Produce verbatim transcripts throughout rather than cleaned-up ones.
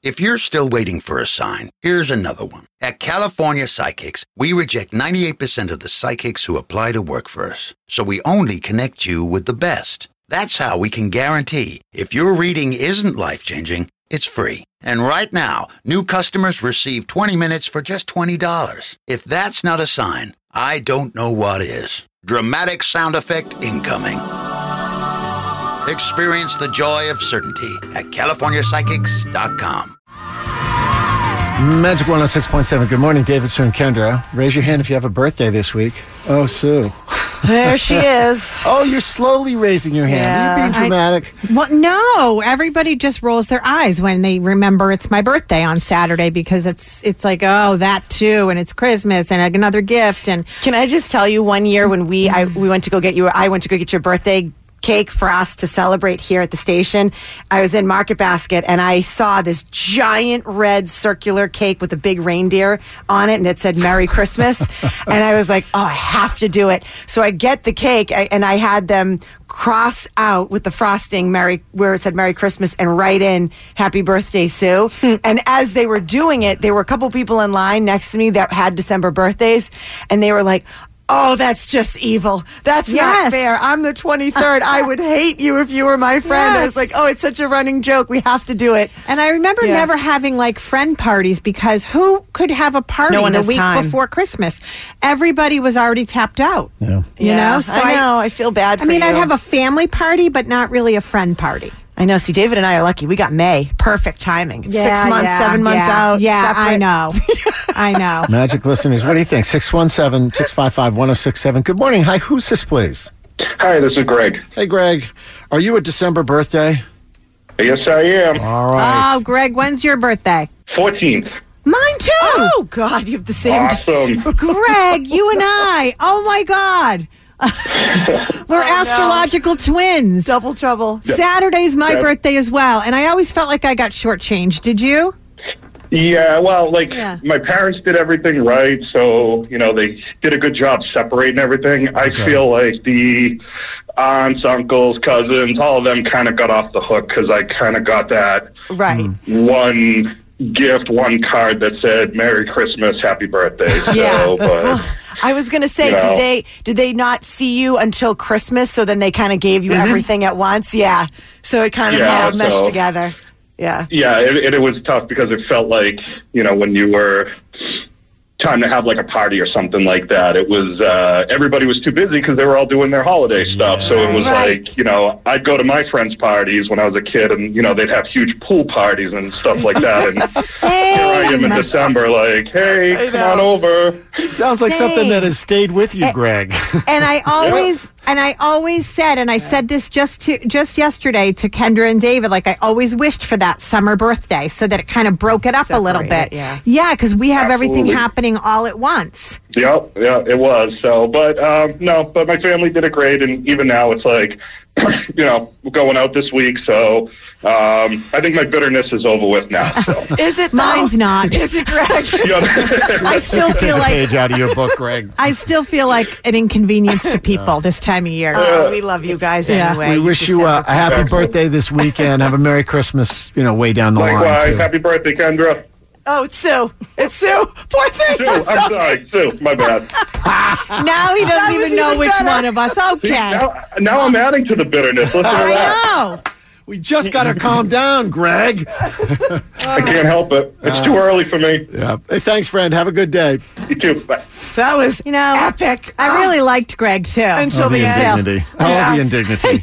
If you're still waiting for a sign, here's another one. At California Psychics, we reject ninety-eight percent of the psychics who apply to work for us. So we only connect you with the best. That's how we can guarantee if your reading isn't life-changing, it's free. And right now, new customers receive twenty minutes for just twenty dollars. If that's not a sign, I don't know what is. Dramatic sound effect incoming. Experience the joy of certainty at California Psychics dot com. Magic one oh six point seven. Good morning, David, Sue, and Kendra. Raise your hand if you have a birthday this week. Oh, Sue. There she is. Oh, you're slowly raising your hand. Yeah. Are you being dramatic? I, well, no. Everybody just rolls their eyes when they remember it's my birthday on Saturday because it's it's like, oh, that too, and it's Christmas and another gift. And can I just tell you, one year when we I, we went to go get you, I went to go get your birthday cake for us to celebrate here at the station. I was in Market Basket and I saw this giant red circular cake with a big reindeer on it, and it said Merry Christmas. And I was like, oh, I have to do it. So I get the cake and I had them cross out with the frosting Merry, where it said Merry Christmas, and write in Happy Birthday, Sue. And as they were doing it, there were a couple people in line next to me that had December birthdays, and they were like, oh, that's just evil. That's yes. not fair. I'm the twenty-third. I would hate you if you were my friend. Yes. I was like, oh, it's such a running joke. We have to do it. And I remember yeah. never having like friend parties because who could have a party no one the has week time. before Christmas? Everybody was already tapped out. Yeah. You yeah, know? So I know. I, I feel bad for I mean, you. I'd have a family party, but not really a friend party. I know. See, David and I are lucky. We got May. Perfect timing. It's Yeah, Six months, yeah, seven months yeah. out. Yeah, separate. I know. I know. Magic listeners, what do you think? six one seven, six five five, one oh six seven. Good morning. Hi, who's this, please? Hi, this is Greg. Hey, Greg. Are you a December birthday? Yes, I am. All right. Oh, Greg, when's your birthday? fourteenth. Mine too. Oh, God, you have the same. Awesome. Greg, you and I. Oh, my God. We're I know. astrological twins. Double trouble. Saturday's my Yeah. birthday as well, and I always felt like I got shortchanged. Did you? Yeah, well, like, Yeah. my parents did everything right, so, you know, they did a good job separating everything. I Okay. feel like the aunts, uncles, cousins, all of them kind of got off the hook because I kind of got that Right. one gift, one card that said Merry Christmas, Happy Birthday. So, Yeah. but... I was going to say, You know. did they did they not see you until Christmas? So then they kind of gave you Mm-hmm. everything at once? Yeah. So it kind of Yeah, all meshed so- together. Yeah. Yeah, it, it, it was tough because it felt like, you know, when you were time to have like a party or something like that, it was, uh, everybody was too busy because they were all doing their holiday stuff. So it was Right. like, you know, I'd go to my friends' parties when I was a kid and, you know, they'd have huge pool parties and stuff like that. And here I am in December like, hey, come on over. Sounds like something Same. that has stayed with you, Greg. And I always and I always said, and I said this just to just yesterday to Kendra and David, like I always wished for that summer birthday so that it kind of broke it up a little Separate bit. it, yeah. Yeah, because we have everything Absolutely. happening all at once. Yeah, yeah, it was. So, but um, no, but my family did it great, and even now it's like, you know, we're going out this week, so um, I think my bitterness is over with now. So. Is it? Mine's though? not. Is it, Greg? Yeah. I still Take feel a like page out of your book, Greg. I still feel like an inconvenience to people this time of year. Oh, we love you guys Yeah. anyway. We wish you uh, a happy Excellent. birthday this weekend. Have a Merry Christmas, you know, way down the line, Likewise, too. happy birthday, Kendra. Oh, it's Sue. It's Sue. Poor thing. Sue, I'm sorry, Sue, my bad. Now he That doesn't was even know even which better. one of us. See, Okay. now, now I'm adding to the bitterness. Listen to that. I know. We just got to calm down, Greg. I can't help it. It's too early for me. Yeah. Hey, thanks, friend. Have a good day. You too. Bye. That was You know, epic. I really liked Greg too. Until Oh, the the end. indignity. Oh, the indignity.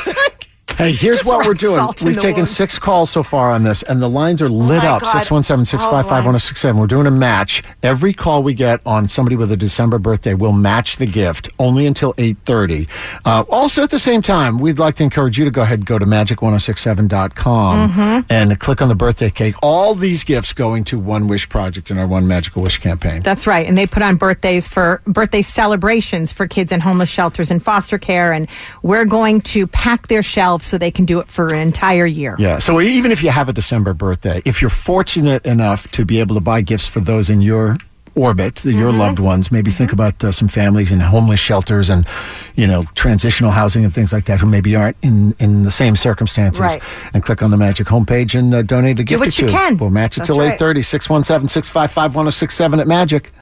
Hey, here's Just what we're like doing. salt in We've the taken wound. six calls so far on this, and the lines are lit my up. God. six one seven, six five five, one oh six seven. We're doing a match. Every call we get on somebody with a December birthday will match the gift, only until eight thirty. Uh, also, at the same time, we'd like to encourage you to go ahead and go to magic ten sixty-seven dot com Mm-hmm. and click on the birthday cake. All these gifts going to One Wish Project in our One Magical Wish campaign. That's right. And they put on birthdays for birthday celebrations for kids in homeless shelters and foster care. And we're going to pack their shelves so they can do it for an entire year. Yeah. So even if you have a December birthday, if you're fortunate enough to be able to buy gifts for those in your orbit, the, your Mm-hmm. loved ones. Maybe think about uh, some families in homeless shelters and, you know, transitional housing and things like that who maybe aren't in, in the same circumstances. Right. And click on the Magic homepage and uh, donate a gift what or two. you can. We'll match it That's till right. eight thirty, six one seven, six five five, one oh six seven at Magic.